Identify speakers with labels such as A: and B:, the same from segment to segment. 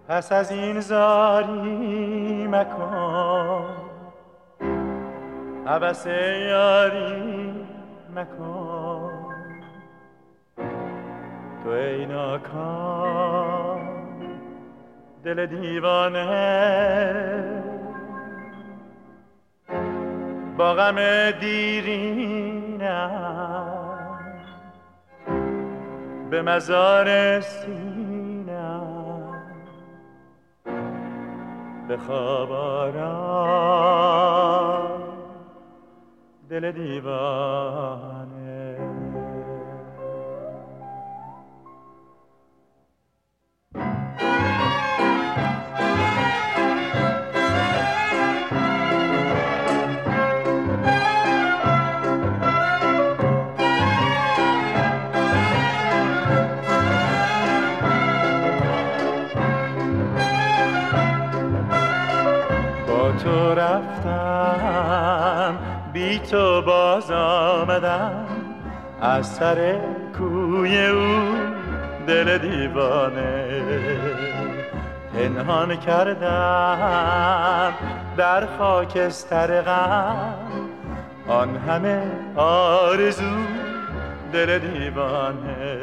A: پس از این زاری مکن، عبس یاری مکن. تو ای ناکام دل دیوانه، با غم دیرینم به مزار سینم به خواب آرام دل دیوانه. تو رفتم بی تو باز آمدم، از سر کوی او دل دیوانه. پنهان کردم در خاکستر غم، آن همه آرزو دل دیوانه.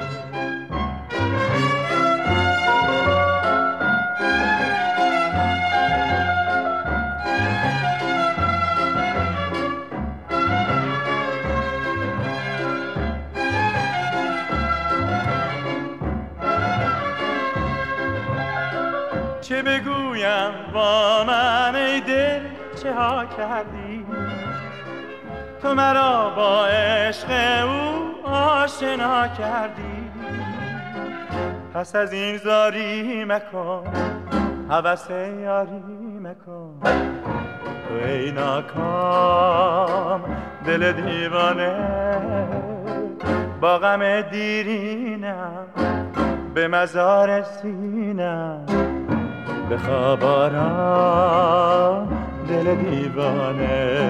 A: چه بگویم با من ای دل چه ها کردی، تو مرا با عشق او آشنا کردی. پس از این زاری مکن، هوس یاری مکن. تو ای ناکام دل دیوانه، با غم دیرینم به مزار سینم به خواب آرام دل دیوانه.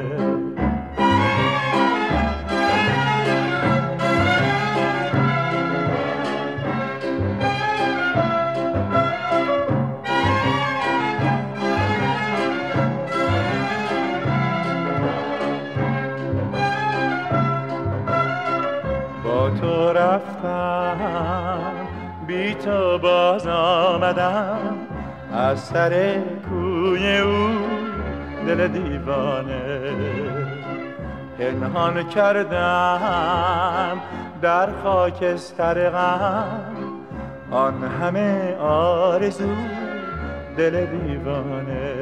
A: با تو رفتم بی تو باز آمدم، از سر کوی او دل دیوانه. پنهان کردم در خاکستر غم، آن همه آرزو دل دیوانه.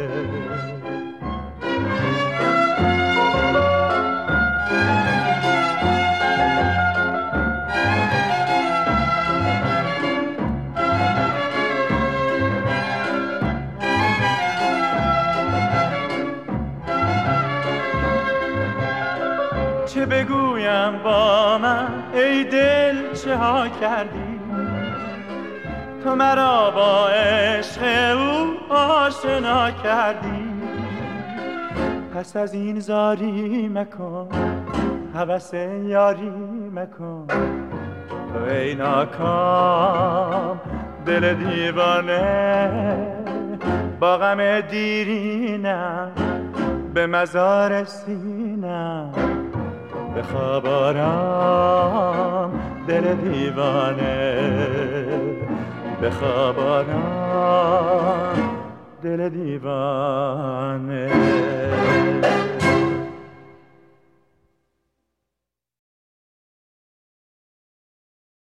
A: چه بگویم با من ای دل چه ها کردی، تو مرا با عشق او آشنا کردی. پس از این زاری مکن، هوس یاری مکن. تو ای ناکام دل دیوانه، با غم دیرینم به مزار سینم به خواب آرام دل دیوانه. به خواب آرام دل دیوانه.